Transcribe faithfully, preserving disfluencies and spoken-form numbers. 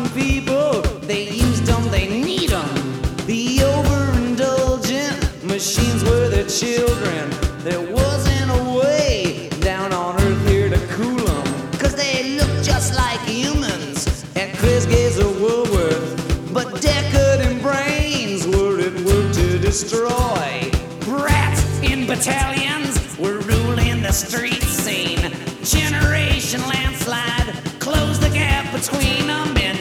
modern people, they used them, they need them. The overindulgent machines were their children. There wasn't a way down on earth here to cool them, cause they look just like humans at Chris Gaze or Woolworth. But decadent brains were at work to destroy. Rats in battalions were ruling the street scene. Generation landslide closed the gap between them, and